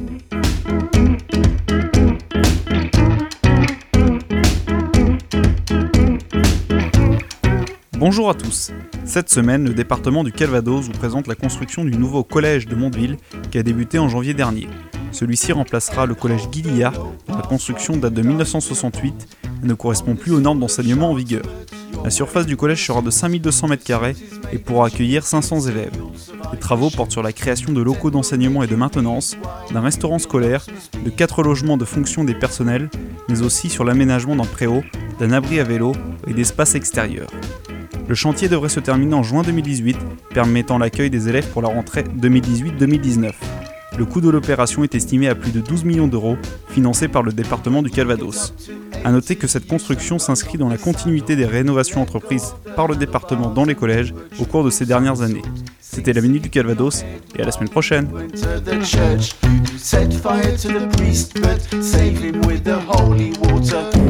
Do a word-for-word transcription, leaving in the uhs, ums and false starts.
Bonjour à tous. Cette semaine, le département du Calvados vous présente la construction du nouveau collège de Mondeville qui a débuté en janvier dernier. Celui-ci remplacera le collège Guy Liard, dont la construction date de dix-neuf cent soixante-huit et ne correspond plus aux normes d'enseignement en vigueur. La surface du collège sera de cinq mille deux cents mètres carrés et pourra accueillir cinq cents élèves. Les travaux portent sur la création de locaux d'enseignement et de maintenance, d'un restaurant scolaire, de quatre logements de fonction des personnels, mais aussi sur l'aménagement d'un préau, d'un abri à vélo et d'espaces extérieurs. Le chantier devrait se terminer en juin deux mille dix-huit, permettant l'accueil des élèves pour la rentrée deux mille dix-huit deux mille dix-neuf. Le coût de l'opération est estimé à plus de douze millions d'euros, financé par le département du Calvados. A noter que cette construction s'inscrit dans la continuité des rénovations entreprises par le département dans les collèges au cours de ces dernières années. C'était la Minute du Calvados, et à la semaine prochaine. Set fire to the priest, but save him with the holy water.